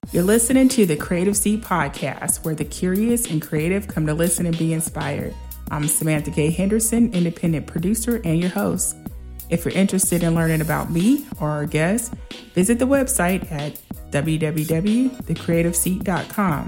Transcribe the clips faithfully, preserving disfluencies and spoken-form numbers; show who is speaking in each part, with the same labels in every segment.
Speaker 1: You're listening to the Creative Seat Podcast, where the curious and creative come to listen and be inspired. I'm Samantha K. Henderson, independent producer and your host. If you're interested in learning about me or our guests, visit the website at w w w dot the creative seat dot com.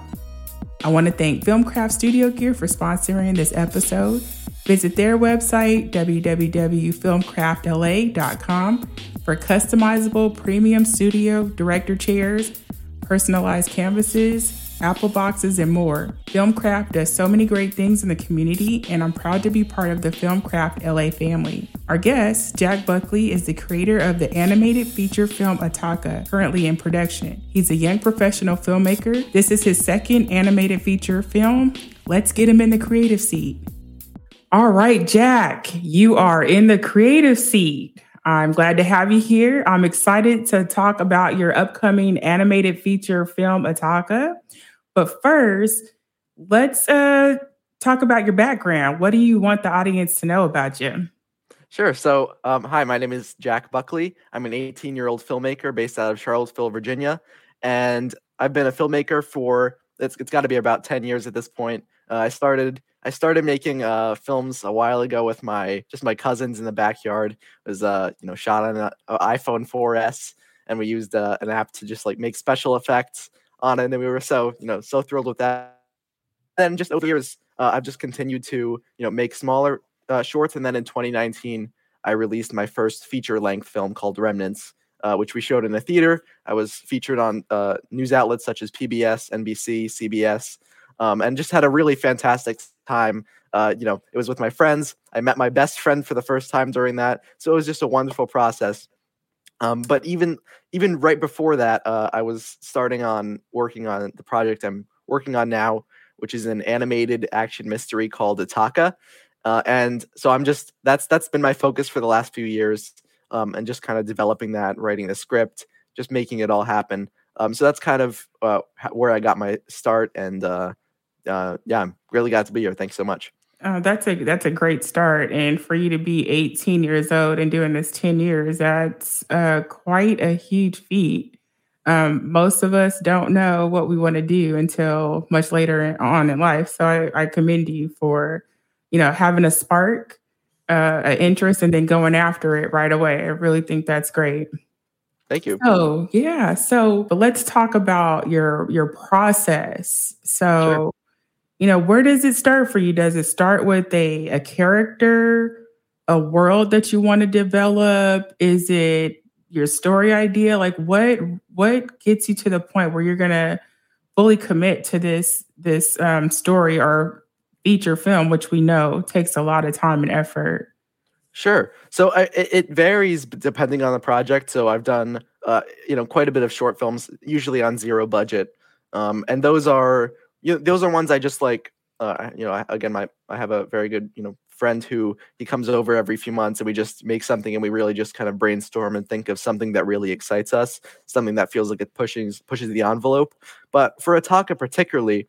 Speaker 1: I want to thank Filmcraft Studio Gear for sponsoring this episode. Visit their website, w w w dot filmcraft l a dot com, for customizable premium studio director chairs, personalized canvases, Apple boxes, and more. Filmcraft does so many great things in the community, and I'm proud to be part of the Filmcraft L A family. Our guest, Jack Buckley, is the creator of the animated feature film Ataka, currently in production. He's a young professional filmmaker. This is his second animated feature film. Let's get him in the creative seat. All right, Jack, you are in the creative seat. I'm glad to have you here. I'm excited to talk about your upcoming animated feature film, Ataka. But first, let's uh, talk about your background. What do you want the audience to know about you?
Speaker 2: Sure. So, um, hi, my name is Jack Buckley. I'm an eighteen-year-old filmmaker based out of Charlottesville, Virginia. And I've been a filmmaker for, it's, it's got to be about ten years at this point. Uh, I started I started making uh, films a while ago with my just my cousins in the backyard. It was uh, you know shot on an iPhone four S, and we used uh, an app to just like make special effects on it. And we were so you know so thrilled with that. And just over the years, uh, I've just continued to you know make smaller uh, shorts. And then in twenty nineteen, I released my first feature length film called Remnants, uh, which we showed in a theater. I was featured on uh, news outlets such as P B S, N B C, C B S. Um, and just had a really fantastic time. Uh, you know, it was with my friends. I met my best friend for the first time during that. So it was just a wonderful process. Um, but even even right before that, uh, I was starting on working on the project I'm working on now, which is an animated action mystery called Ataka. Uh, and so I'm just, that's that's been my focus for the last few years, um, and just kind of developing that, writing the script, just making it all happen. Um, so that's kind of uh, where I got my start. And uh, uh, yeah, I'm really glad to be here. Thanks so much.
Speaker 1: Uh, that's a that's a great start, and for you to be eighteen years old and doing this ten years, that's uh, quite a huge feat. Um, most of us don't know what we want to do until much later on in life. So I, I commend you for, you know, having a spark, uh, an interest, and then going after it right away. I really think that's great.
Speaker 2: Thank you.
Speaker 1: So yeah, so but let's talk about your your process. So.
Speaker 2: Sure.
Speaker 1: You know, where does it start for you? Does it start with a, a character, a world that you want to develop? Is it your story idea? Like what what gets you to the point where you're gonna fully commit to this this um, story or feature film, which we know takes a lot of time and effort?
Speaker 2: Sure. So I, it, it varies depending on the project. So I've done uh, you know quite a bit of short films, usually on zero budget, um, and those are. You know, those are ones I just like, uh, you know, I, again, my, I have a very good, you know, friend who he comes over every few months and we just make something and we really just kind of brainstorm and think of something that really excites us, something that feels like it pushes, pushes the envelope. But for Ataka particularly,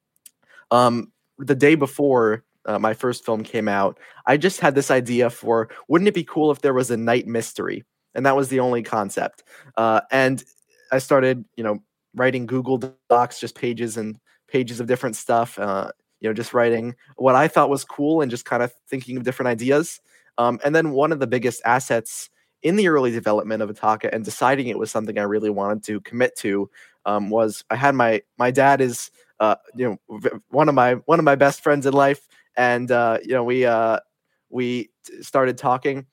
Speaker 2: um, the day before uh, my first film came out, I just had this idea for, wouldn't it be cool if there was a night mystery? And that was the only concept. Uh, and I started, you know, writing Google Docs, just pages and pages of different stuff, uh, you know, just writing what I thought was cool and just kind of thinking of different ideas. Um, and then one of the biggest assets in the early development of Ataka and deciding it was something I really wanted to commit to um, was I had my my dad is uh, you know one of my one of my best friends in life, and uh, you know we uh, we started talking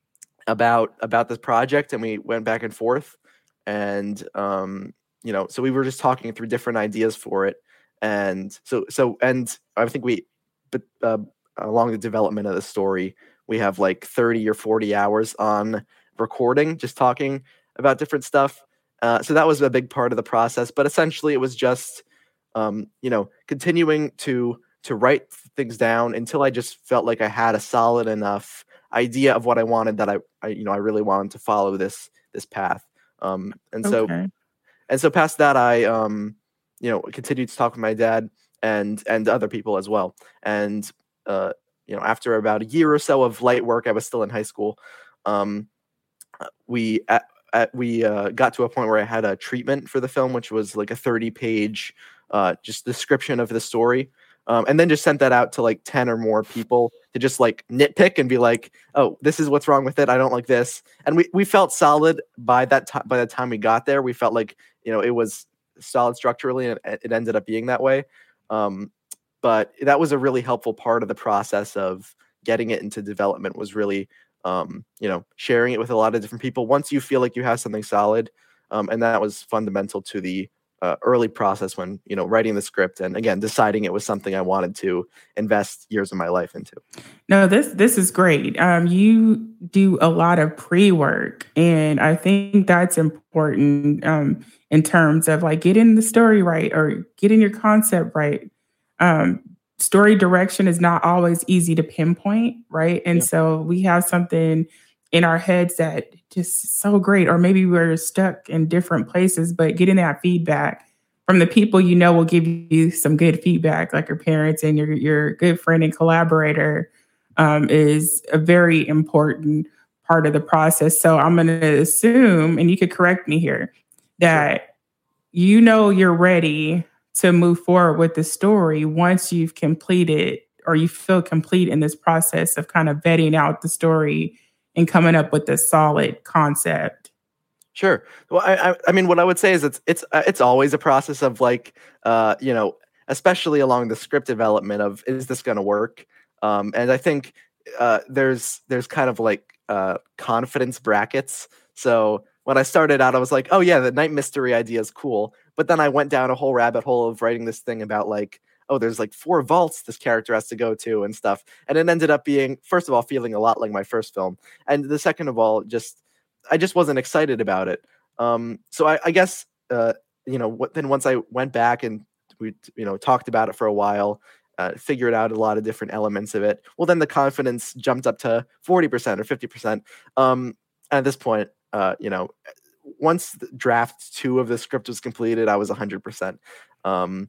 Speaker 2: about about this project and we went back and forth, and um, you know so we were just talking through different ideas for it. And so, so, and I think we, but uh, along the development of the story, we have like thirty or forty hours on recording, just talking about different stuff. Uh, so that was a big part of the process. But essentially, it was just, um, you know, continuing to to write things down until I just felt like I had a solid enough idea of what I wanted that I, I you know, I really wanted to follow this this path. Um, and so,
Speaker 1: Okay.
Speaker 2: and so past that, I. Um, you know, continued to talk with my dad and and other people as well. And uh, you know, after about a year or so of light work, I was still in high school. Um, we at, we uh, got to a point where I had a treatment for the film, which was like a thirty page uh, just description of the story. Um, and then just sent that out to like ten or more people to just like nitpick and be like, oh, this is what's wrong with it. I don't like this. And we, we felt solid by that time. By the time we got there, we felt like, you know, it was solid structurally, and it ended up being that way. Um, but that was a really helpful part of the process of getting it into development, was really, um, you know, sharing it with a lot of different people once you feel like you have something solid. Um, and that was fundamental to the Uh, early process when, you know, writing the script and, again, deciding it was something I wanted to invest years of my life into.
Speaker 1: No, this this is great. Um, you do a lot of pre-work, and I think that's important um, in terms of like getting the story right or getting your concept right. Um, story direction is not always easy to pinpoint, right? And
Speaker 2: Yeah.
Speaker 1: so we have something in our heads that just so great, or maybe we're stuck in different places, but getting that feedback from the people you know will give you some good feedback, like your parents and your your good friend and collaborator, um, is a very important part of the process. So I'm going to assume, and you could correct me here, that
Speaker 2: Sure.
Speaker 1: you know you're ready to move forward with the story once you've completed, or you feel complete in this process of kind of vetting out the story and coming up with a solid concept.
Speaker 2: Sure. Well, I, I, I mean, what I would say is it's it's uh, it's always a process of like, uh, you know, especially along the script development of, is this going to work? Um, and I think uh, there's there's kind of like uh, confidence brackets. So when I started out, I was like, oh yeah, the night mystery idea is cool. But then I went down a whole rabbit hole of writing this thing about like, oh, there's like four vaults this character has to go to and stuff. And it ended up being, first of all, feeling a lot like my first film. And the second of all, just, I just wasn't excited about it. Um, so I, I guess, uh, you know, what, then once I went back and we, you know, talked about it for a while, uh, figured out a lot of different elements of it. Well, then the confidence jumped up to forty percent or fifty percent. Um, at this point, uh, you know, once draft two of the script was completed, I was one hundred percent. Um,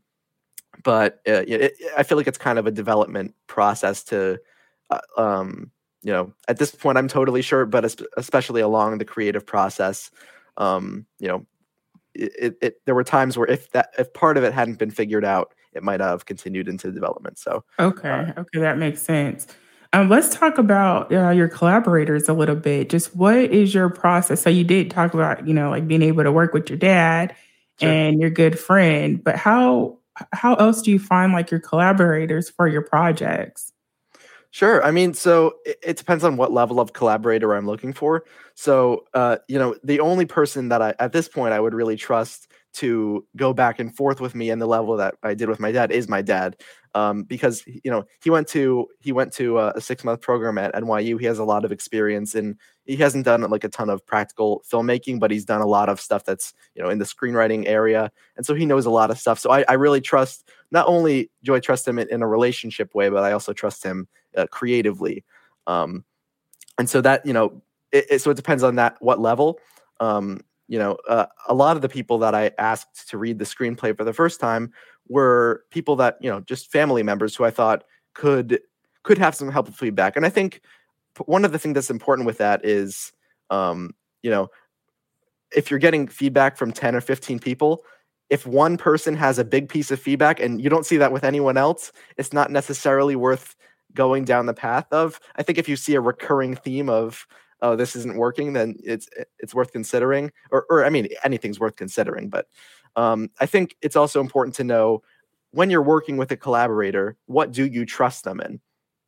Speaker 2: but uh, it, I feel like it's kind of a development process to, uh, um, you know, at this point, I'm totally sure, but especially along the creative process, um, you know, it, it, it, there were times where if that, if part of it hadn't been figured out, it might have continued into development. So,
Speaker 1: Okay,
Speaker 2: uh,
Speaker 1: okay, that makes sense. Um, let's talk about uh, your collaborators a little bit. Just what is your process? So you did talk about, you know, like being able to work with your dad
Speaker 2: sure.
Speaker 1: and your good friend, but how how else do you find like your collaborators for your projects?
Speaker 2: Sure. I mean, so it, it depends on what level of collaborator I'm looking for. So, uh, you know, the only person that I, at this point, I would really trust to go back and forth with me in the level that I did with my dad is my dad, um, because you know he went to he went to a, a six month program at N Y U. He has a lot of experience, and he hasn't done like a ton of practical filmmaking, but he's done a lot of stuff that's you know in the screenwriting area, and so he knows a lot of stuff. So I, I really trust not only do I trust him in, in a relationship way, but I also trust him uh, creatively, um, and so that you know it, it, so it depends on that what level. Um, you know, uh, a lot of the people that I asked to read the screenplay for the first time were people that, you know, just family members who I thought could could have some helpful feedback. And I think one of the things that's important with that is, um, you know, if you're getting feedback from ten or fifteen people, if one person has a big piece of feedback and you don't see that with anyone else, it's not necessarily worth going down the path of. I think if you see a recurring theme of, oh, this isn't working, then it's it's worth considering. Or, or I mean, anything's worth considering. But um, I think it's also important to know when you're working with a collaborator, what do you trust them in?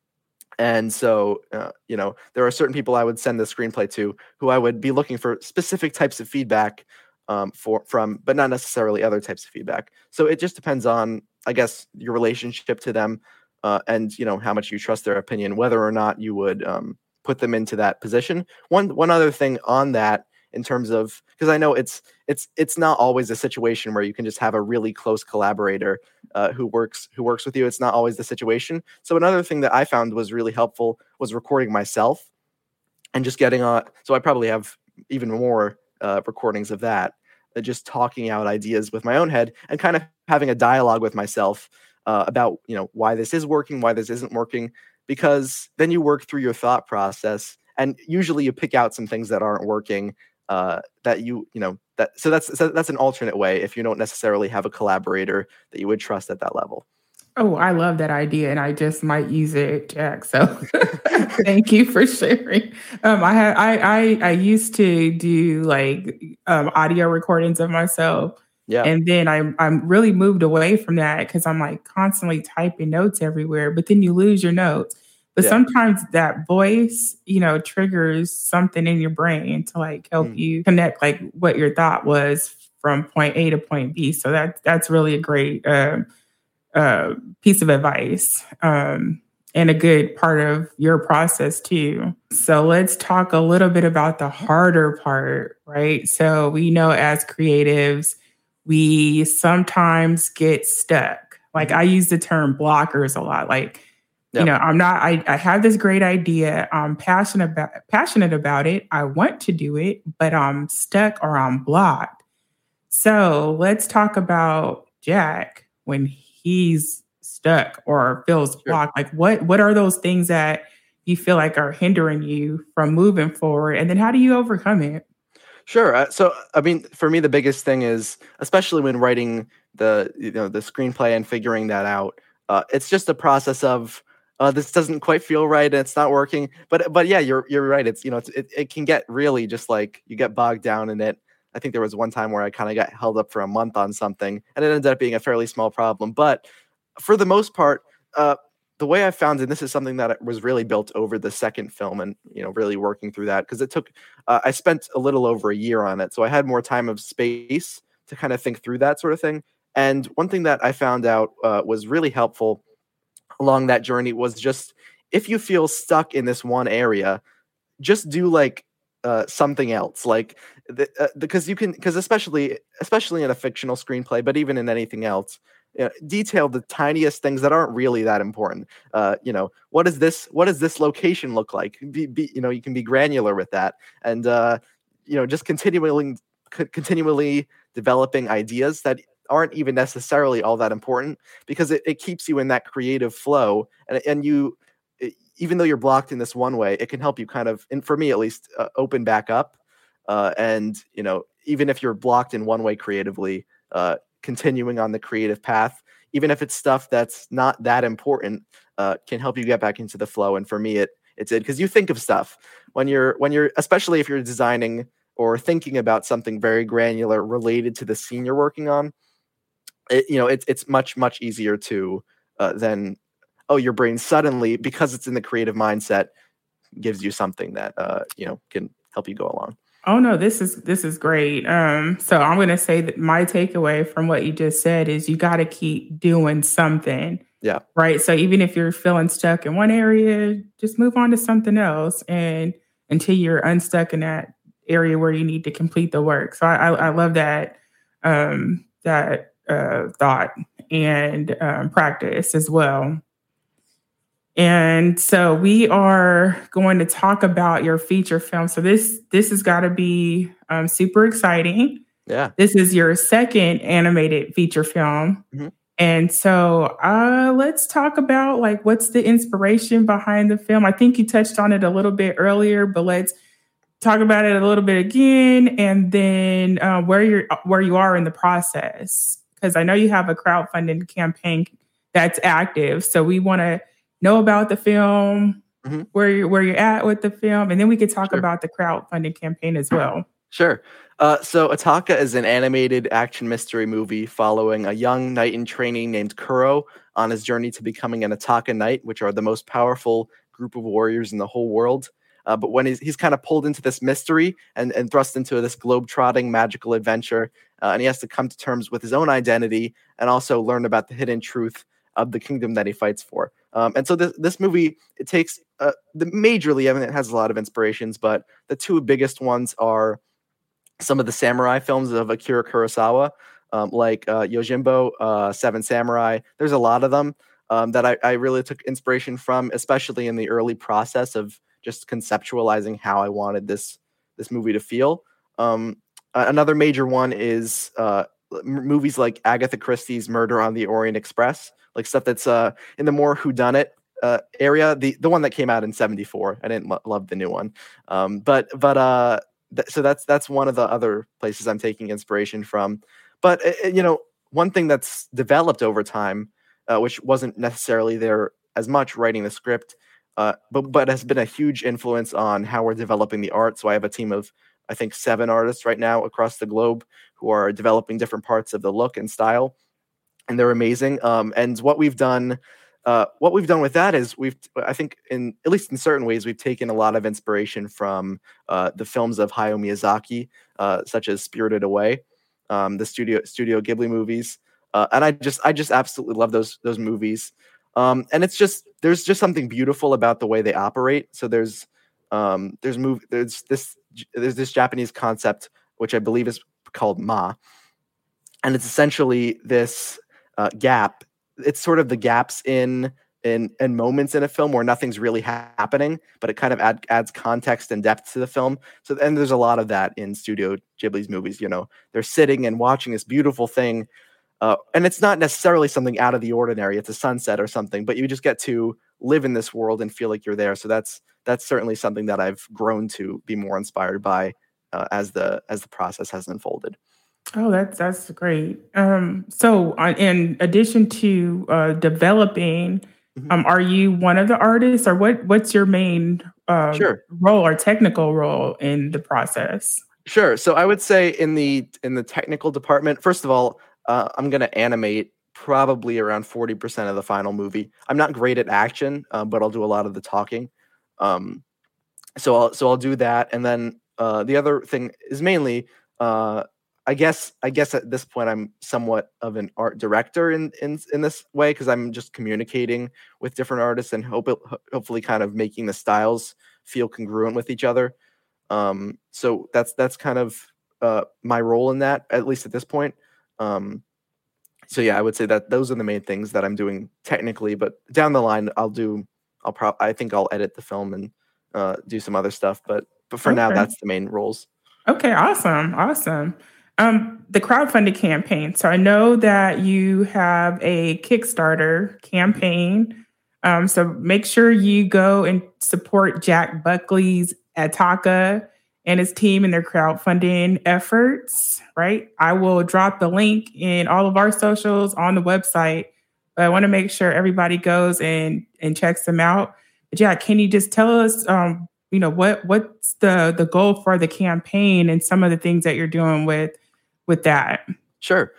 Speaker 2: And so, uh, you know, there are certain people I would send the screenplay to who I would be looking for specific types of feedback um, for from, but not necessarily other types of feedback. So it just depends on, I guess, your relationship to them uh, and, you know, how much you trust their opinion, whether or not you would um, put them into that position. One one other thing on that, in terms of, because I know it's it's it's not always a situation where you can just have a really close collaborator uh, who works who works with you. It's not always the situation. So another thing that I found was really helpful was recording myself and just getting on. So I probably have even more uh, recordings of that, uh, just talking out ideas with my own head and kind of having a dialogue with myself uh, about you know why this is working, why this isn't working, because then you work through your thought process and usually you pick out some things that aren't working. uh, that you you know that so that's so that's an alternate way if you don't necessarily have a collaborator that you would trust at that level.
Speaker 1: Oh, I love that idea, and I just might use it, Jack. So thank you for sharing. Um, I had I, I I used to do like um, audio recordings of myself,
Speaker 2: Yeah.
Speaker 1: and then I I'm really moved away from that because I'm like constantly typing notes everywhere. But then you lose your notes. But
Speaker 2: Yeah.
Speaker 1: sometimes that voice, you know, triggers something in your brain to like help
Speaker 2: Mm.
Speaker 1: you connect like what your thought was from point A to point B. So that that's really a great. Um, uh, piece of advice um, and a good part of your process too. So let's talk a little bit about the harder part, right? So we know as creatives, we sometimes get stuck. Like I use the term blockers a lot. Like,
Speaker 2: Yep.
Speaker 1: you know, I'm not, I, I have this great idea. I'm passionate about, passionate about it. I want to do it, but I'm stuck or I'm blocked. So let's talk about Jack when he's stuck or feels
Speaker 2: Sure.
Speaker 1: blocked. Like what what are those things that you feel like are hindering you from moving forward? And then how do you overcome it?
Speaker 2: Sure. Uh, so, I mean, for me, the biggest thing is, especially when writing the you know the screenplay and figuring that out, uh, it's just a process of uh, this doesn't quite feel right and it's not working. But but yeah, you're you're right. It's you know it's, it it can get really just like you get bogged down in it. I think there was one time where I kind of got held up for a month on something, and it ended up being a fairly small problem. But for the most part, uh, the way I found, and this is something that was really built over the second film, and you know, really working through that because it took. Uh, I spent a little over a year on it, so I had more time of space to kind of think through that sort of thing. And one thing that I found out uh, was really helpful along that journey was just if you feel stuck in this one area, just do like uh, something else, like the, uh, because you can, because especially especially in a fictional screenplay, but even in anything else, you know, detail the tiniest things that aren't really that important. Uh, you know, what does this what does this location look like? Be, be, you know, you can be granular with that, and uh, you know, just continually c- continually developing ideas that aren't even necessarily all that important because it, it keeps you in that creative flow, and and you. It, even though you're blocked in this one way, it can help you kind of, and for me at least, uh, open back up. Uh, and you know, even if you're blocked in one way creatively, uh, continuing on the creative path, even if it's stuff that's not that important, uh, can help you get back into the flow. And for me, it it did because you think of stuff when you're when you're, especially if you're designing or thinking about something very granular related to the scene you're working on. It, you know, it's it's much much easier to uh, than oh, your brain suddenly, because it's in the creative mindset, gives you something that uh, you know can help you go along.
Speaker 1: Oh no, this is this is great. Um, so I'm going to say that my takeaway from what you just said is you got to keep doing something.
Speaker 2: Yeah.
Speaker 1: Right. So even if you're feeling stuck in one area, just move on to something else, and until you're unstuck in that area where you need to complete the work. So I, I, I love that um, that uh, thought and um, practice as well. And so we are going to talk about your feature film. So this this has got to be um, super exciting.
Speaker 2: Yeah.
Speaker 1: This is your second animated feature film.
Speaker 2: Mm-hmm.
Speaker 1: And so uh, let's talk about like what's the inspiration behind the film. I think you touched on it a little bit earlier, but let's talk about it a little bit again, and then uh, where you're where you are in the process. Because I know you have a crowdfunding campaign that's active. So we want to know about the film, mm-hmm. where you're where you're at with the film, and then we could talk
Speaker 2: Sure.
Speaker 1: about the crowdfunding campaign as well.
Speaker 2: Sure. Uh, so Ataka is an animated action mystery movie following a young knight in training named Kuro on his journey to becoming an Ataka Knight, which are the most powerful group of warriors in the whole world. Uh, but when he's, he's kind of pulled into this mystery and, and thrust into this globe-trotting magical adventure, uh, and he has to come to terms with his own identity and also learn about the hidden truth of the kingdom that he fights for. Um, and so this this movie, it takes uh, the majorly, I mean, it has a lot of inspirations, but the two biggest ones are some of the samurai films of Akira Kurosawa, um, like uh, Yojimbo, uh, Seven Samurai. There's a lot of them um, that I, I really took inspiration from, especially in the early process of just conceptualizing how I wanted this this movie to feel. Um, another major one is uh, m- movies like Agatha Christie's Murder on the Orient Express, like stuff that's uh, in the more whodunit uh, area. The the one that came out in seventy-four. I didn't lo- love the new one, um, but but. Uh, th- so that's that's one of the other places I'm taking inspiration from. But uh, you know, one thing that's developed over time, uh, which wasn't necessarily there as much writing the script, uh, but but has been a huge influence on how we're developing the art. So I have a team of, I think, seven artists right now across the globe who are developing different parts of the look and style, and they're amazing. Um, and what we've done, uh, what we've done with that is we've, I think, in at least in certain ways, we've taken a lot of inspiration from uh, the films of Hayao Miyazaki, uh, such as Spirited Away, um, the studio Studio Ghibli movies, uh, and I just I just absolutely love those those movies. Um, and it's just there's just something beautiful about the way they operate. So there's um, there's move there's this there's this Japanese concept which I believe is called Ma, and it's essentially this uh, gap. It's sort of the gaps in in in moments in a film where nothing's really ha- happening, but it kind of add, adds context and depth to the film. So, and there's a lot of that in Studio Ghibli's movies. You know, they're sitting and watching this beautiful thing, uh, and it's not necessarily something out of the ordinary. It's a sunset or something, but you just get to live in this world and feel like you're there. So that's that's certainly something that I've grown to be more inspired by uh, as the as the process has unfolded.
Speaker 1: Oh, that's that's great. Um, so, uh, in addition to uh, developing,
Speaker 2: Mhm.
Speaker 1: um, are you one of the artists, or what? What's your main uh,
Speaker 2: Sure.
Speaker 1: role or technical role in the process?
Speaker 2: Sure. So I would say in the in the technical department, first of all, uh, I'm going to animate probably around forty percent of the final movie. I'm not great at action, uh, but I'll do a lot of the talking. Um, so I'll so I'll do that, and then uh, the other thing is mainly, uh, I guess I guess at this point I'm somewhat of an art director in in in this way, because I'm just communicating with different artists and hope hopefully kind of making the styles feel congruent with each other. Um, so that's that's kind of uh, my role in that, at least at this point. Um, so yeah, I would say that those are the main things that I'm doing technically. But down the line, I'll do. I'll pro- I think I'll edit the film and uh, do some other stuff. But but for now,
Speaker 1: Okay.
Speaker 2: that's the main roles.
Speaker 1: Okay, awesome, awesome. Um, the crowdfunding campaign. So I know that you have a Kickstarter campaign. Um, so make sure you go and support Jack Buckley's Ataka and his team in their crowdfunding efforts, right? I will drop the link in all of our socials on the website, but I want to make sure everybody goes and, and checks them out. Jack, can you just tell us, um, you know, what what's the the goal for the campaign and some of the things that you're doing with with that?
Speaker 2: Sure.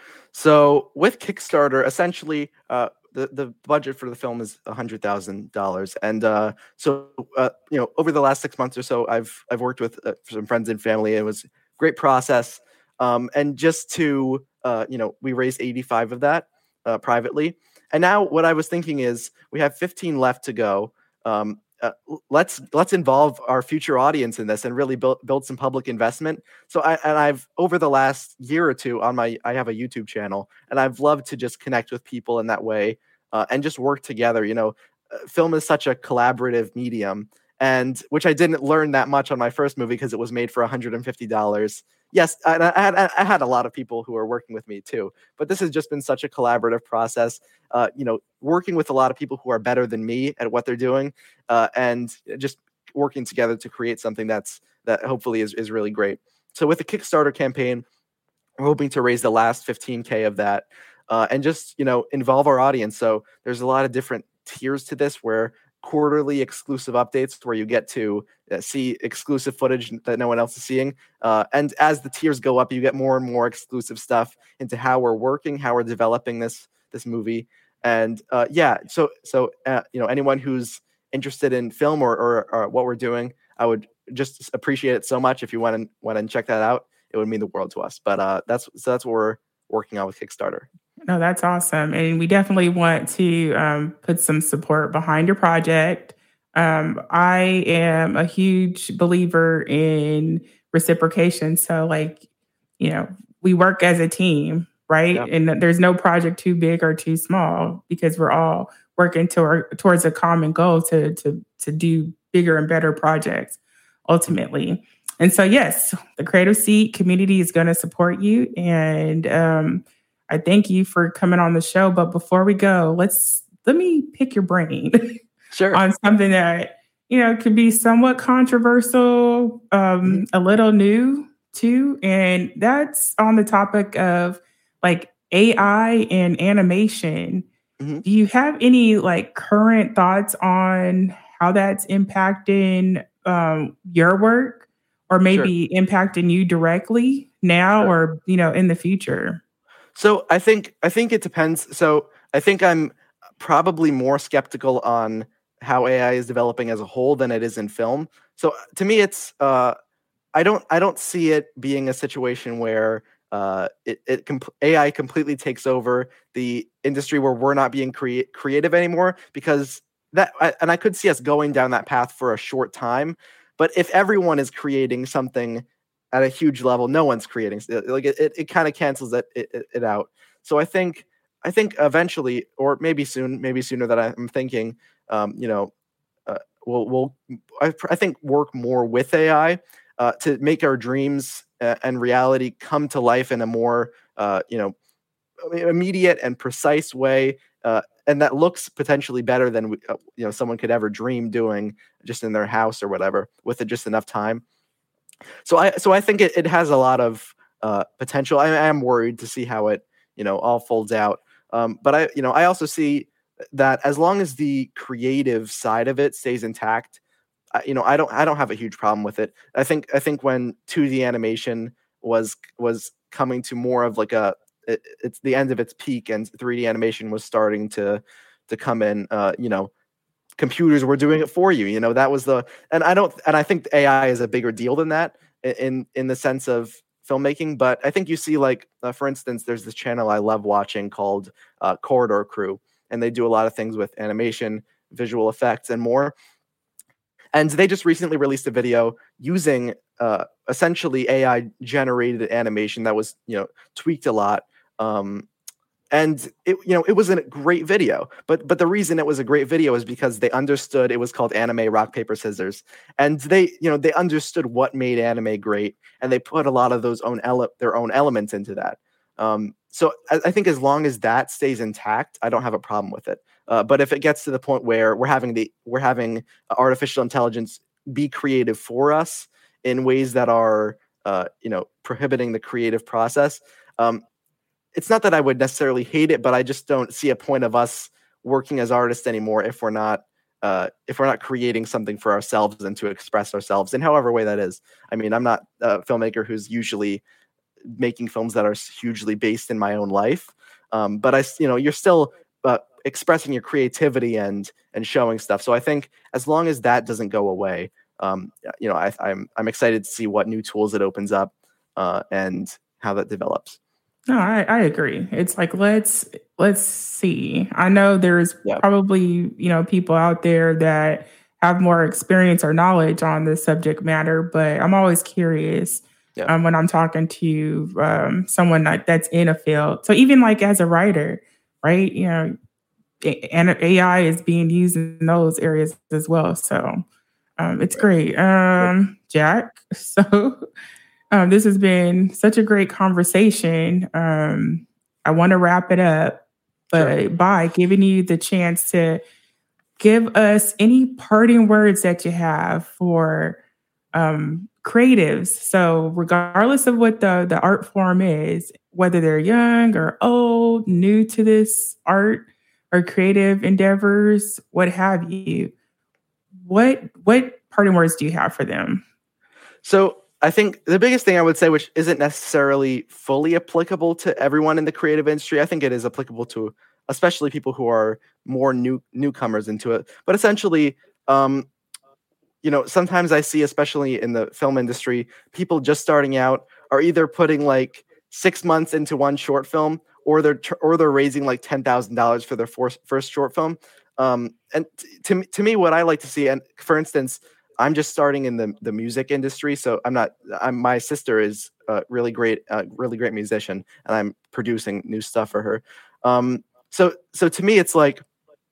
Speaker 2: So with Kickstarter, essentially, uh, the the budget for the film is a hundred thousand dollars, and uh, so uh, you know, over the last six months or so, I've I've worked with uh, some friends and family. It was a great process, um, and just to uh, you know, we raised eighty-five of that uh, privately, and now what I was thinking is we have fifteen left to go. Um, uh, let's let's involve our future audience in this and really build build some public investment. So I and I've over the last year or two on my I have a YouTube channel, and I've loved to just connect with people in that way uh, and just work together. You know, uh, film is such a collaborative medium, and which I didn't learn that much on my first movie because it was made for one hundred fifty dollars. Yes, I, I, had, I had a lot of people who are working with me too, but this has just been such a collaborative process. Uh, you know, working with a lot of people who are better than me at what they're doing, uh, and just working together to create something that's that hopefully is is really great. So with the Kickstarter campaign, we're hoping to raise the last fifteen K of that, uh, and just you know involve our audience. So there's a lot of different tiers to this, where quarterly exclusive updates where you get to uh, see exclusive footage that no one else is seeing. Uh, and as the tiers go up, you get more and more exclusive stuff into how we're working, how we're developing this this movie. And uh, yeah, so so uh, you know anyone who's interested in film or, or or what we're doing, I would just appreciate it so much if you want to want to check that out. It would mean the world to us. But uh, that's so that's what we're working on with Kickstarter.
Speaker 1: No, that's awesome. And we definitely want to um, put some support behind your project. Um, I am a huge believer in reciprocation. So, like, you know, we work as a team, right?
Speaker 2: Yeah.
Speaker 1: And there's no project too big or too small because we're all working toward, towards a common goal to, to, to do bigger and better projects ultimately. And so, yes, the Creative Seat community is going to support you. And, um, I thank you for coming on the show. But before we go, let's let me pick your brain
Speaker 2: Sure.
Speaker 1: on something that you know, can be somewhat controversial,
Speaker 2: Mhm.
Speaker 1: um, a little new too. And that's on the topic of like A I and animation.
Speaker 2: Mhm.
Speaker 1: Do you have any like current thoughts on how that's impacting um, your work or
Speaker 2: Sure.
Speaker 1: maybe impacting you directly now
Speaker 2: Sure.
Speaker 1: or, you know, in the future?
Speaker 2: So I think I think it depends. So I think I'm probably more skeptical on how A I is developing as a whole than it is in film. So uh, to me, it's uh, I don't I don't see it being a situation where uh, it, it comp- A I completely takes over the industry where we're not being crea- creative anymore because that I, and I could see us going down that path for a short time. But if everyone is creating something at a huge level, no one's creating s- like it. It, it kind of cancels it, it it it out. So I think I think eventually, or maybe soon, maybe sooner than I'm thinking. Um, you know, uh, we'll we'll I, I think work more with A I uh, to make our dreams uh, and reality come to life in a more uh, you know immediate and precise way, uh, and that looks potentially better than we, uh, you know someone could ever dream doing just in their house or whatever with just enough time. So I so I think it, it has a lot of uh, potential. I, I am worried to see how it you know all folds out. Um, but I you know I also see that as long as the creative side of it stays intact, I, you know I don't I don't have a huge problem with it. I think I think when two D animation was was coming to more of like a it, it's the end of its peak and three D animation was starting to to come in. Uh, you know computers were doing it for you. You know, that was the and I don't and I think A I is a bigger deal than that in in the sense of filmmaking. But I think you see like uh, for instance, there's this channel I love watching called uh, Corridor Crew, and they do a lot of things with animation, visual effects, and more. And they just recently released a video using uh, essentially A I generated animation that was you know tweaked a lot. Um, and it you know it was a great video, but but the reason it was a great video is because they understood it was called anime rock paper scissors, and they you know they understood what made anime great, and they put a lot of those own ele- their own elements into that. Um, so I, I think as long as that stays intact, I don't have a problem with it. Uh, but if it gets to the point where we're having the we're having artificial intelligence be creative for us in ways that are uh, you know prohibiting the creative process, um, it's not that I would necessarily hate it, but I just don't see a point of us working as artists anymore if we're not uh, if we're not creating something for ourselves and to express ourselves in however way that is. I mean, I'm not a filmmaker who's usually making films that are hugely based in my own life, um, but I, you know, you're still uh, expressing your creativity and and showing stuff. So I think as long as that doesn't go away, um, you know, I, I'm I'm excited to see what new tools it opens up uh, and how that develops.
Speaker 1: No, I, I agree. It's like let's let's see. I know there's
Speaker 2: Yeah.
Speaker 1: probably, you know, people out there that have more experience or knowledge on this subject matter, but I'm always curious
Speaker 2: Yeah.
Speaker 1: um, when I'm talking to um, someone like that's in a field. So even like as a writer, right? You know, a- and A I is being used in those areas as well. So um, it's
Speaker 2: Right.
Speaker 1: great.
Speaker 2: Good.
Speaker 1: Um, Jack, so um, this has been such a great conversation. Um, I want to wrap it up,
Speaker 2: Sure.
Speaker 1: but by giving you the chance to give us any parting words that you have for um, creatives. So, regardless of what the, the art form is, whether they're young or old, new to this art or creative endeavors, what have you, what what parting words do you have for them?
Speaker 2: So I think the biggest thing I would say, which isn't necessarily fully applicable to everyone in the creative industry, I think it is applicable to especially people who are more new newcomers into it. But essentially, um, you know, sometimes I see, especially in the film industry, people just starting out are either putting like six months into one short film, or they're tr- or they're raising like ten thousand dollars for their first first short film. Um, and t- to me- to me, what I like to see, and for instance, I'm just starting in the the music industry, so I'm not. I'm my sister is a really great, uh, really great musician, and I'm producing new stuff for her. Um, so so to me, it's like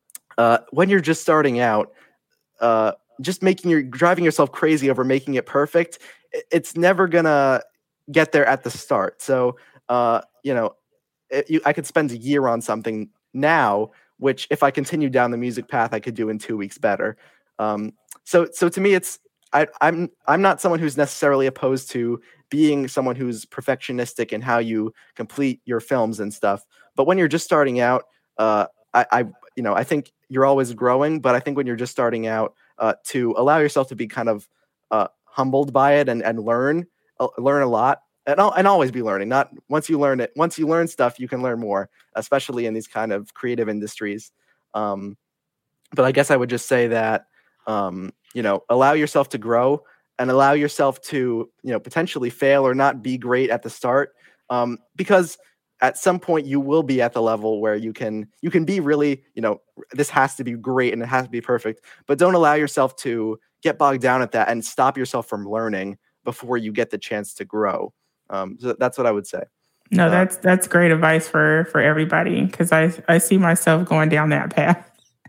Speaker 2: uh, when you're just starting out uh, just making your driving yourself crazy over making it perfect, it's never gonna get there at the start. So, uh, you know, it, you, I could spend a year on something now, which if I continue down the music path, I could do in two weeks better. Um, so so to me, it's I, I'm I'm not someone who's necessarily opposed to being someone who's perfectionistic in how you complete your films and stuff. But when you're just starting out, uh, I, I you know I think you're always growing. But I think when you're just starting out, uh, to allow yourself to be kind of uh, humbled by it and and learn uh, learn a lot. And, and always be learning. Not once you learn it, once you learn stuff, you can learn more, especially in these kind of creative industries. Um, but I guess I would just say that, um, you know, allow yourself to grow and allow yourself to, you know, potentially fail or not be great at the start. Um, because at some point you will be at the level where you can, you can be really, you know, this has to be great and it has to be perfect, but don't allow yourself to get bogged down at that and stop yourself from learning before you get the chance to grow. Um, so that's what I would say.
Speaker 1: No,
Speaker 2: uh,
Speaker 1: that's that's great advice for for everybody, because I I see myself going down that path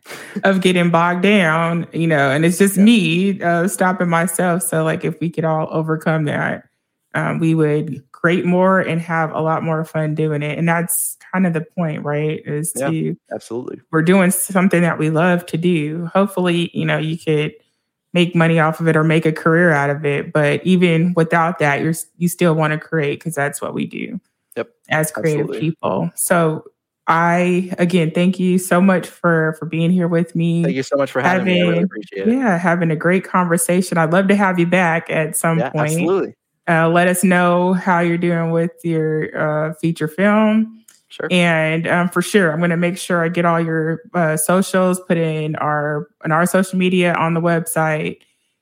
Speaker 1: of getting bogged down, you know, and it's just yeah. me uh, stopping myself. So like if we could all overcome that, um, we would create more and have a lot more fun doing it. And that's kind of the point, right? Is
Speaker 2: yeah,
Speaker 1: to
Speaker 2: absolutely
Speaker 1: we're doing something that we love to do. Hopefully, you know, you could make money off of it or make a career out of it. But even without that, you're you still want to create, because that's what we do
Speaker 2: yep,
Speaker 1: as creative
Speaker 2: absolutely.
Speaker 1: people. So I, again, thank you so much for, for being here with me.
Speaker 2: Thank you so much for having, having me. I really appreciate it.
Speaker 1: Yeah, having a great conversation. I'd love to have you back at some
Speaker 2: yeah,
Speaker 1: point.
Speaker 2: Absolutely.
Speaker 1: Uh, let us know how you're doing with your uh, feature film.
Speaker 2: Sure.
Speaker 1: And um, for sure, I'm going to make sure I get all your uh, socials put in our in our social media on the website,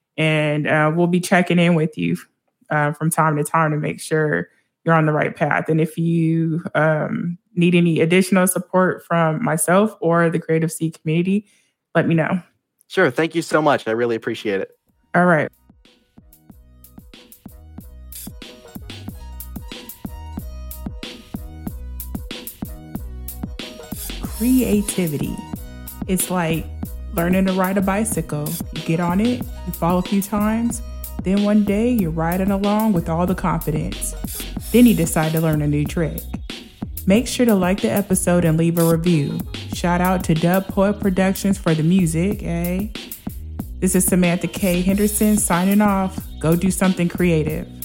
Speaker 1: and uh, we'll be checking in with you uh, from time to time to make sure you're on the right path. And if you um, need any additional support from myself or the Creative Seed community, let me know.
Speaker 2: Sure. Thank you so much. I really appreciate it.
Speaker 1: All right. Creativity. It's like learning to ride a bicycle. You get on it, you fall a few times, then one day you're riding along with all the confidence. Then you decide to learn a new trick. Make sure to like the episode and leave a review. Shout out to Dub Poet Productions for the music, eh? This is Samantha K. Henderson signing off. Go do something creative.